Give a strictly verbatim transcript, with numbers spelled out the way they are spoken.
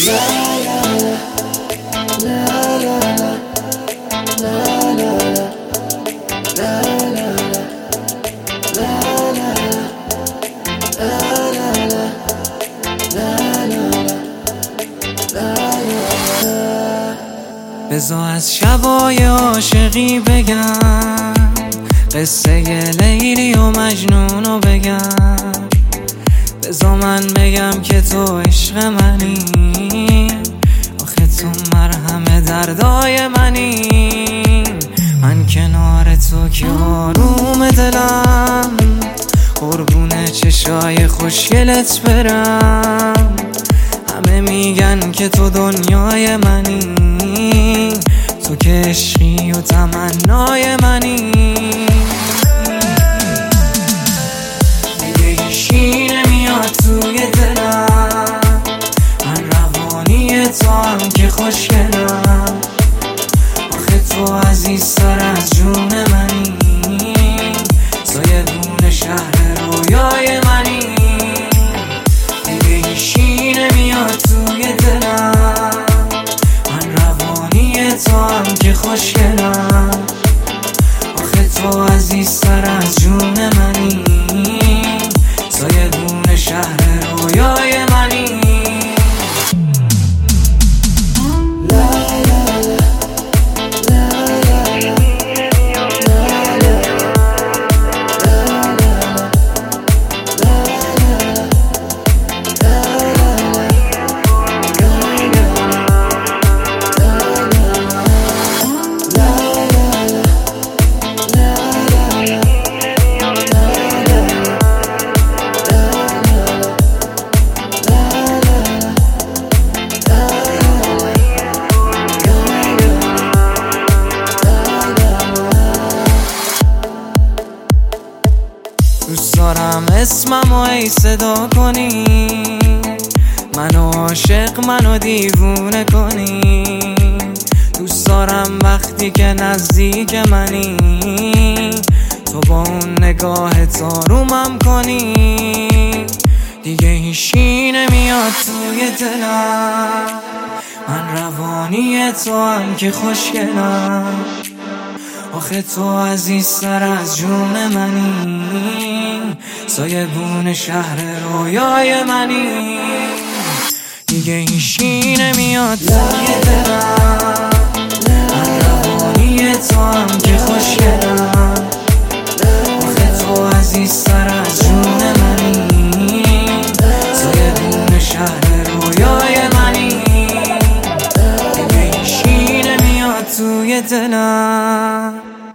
بذار از شبای عاشقی بگم، قصه لیلی و مجنونو بگم. بذار من بگم که تو عشق منی، آخه تو مرهم دردای منی. من کنار تو که آروم دلم، قربون چشای خوشگلت برم. همه میگن که تو دنیای منی، تو که عشقی و تمنای منی. دیگه هیچی نمیاد توی دلم، من روانی تو هم که خوشگلم. آخه تو عزیزتر از جون منی، تو یه دونه شهر رویای منی. دیگه هیچی نمیاد توی دلم، من روانی تو هم که خوشگلم. آخه تو عزیزتر از جون منی، تو یه دونه شهر رویای منی. دوست دارم اسممو ای صدا کنی، منو عاشق منو دیوونه کنی. دوست دارم وقتی که نزدیک منی، تو با اون نگاهت آرومم کنی. دیگه هیچی نمیاد توی دلم، من روانی تو هم که خوشگلم. آخه تو عزیزتر از جون منی، سایبون شهر رویای منی. دیگه هیچی نمیاد توی دلم، من روانی تو هم که خوشگلم. آخه تو عزیزتر از جون منی، سایبون شهر رویای منی. دیگه هیچی نمیاد توی دلم.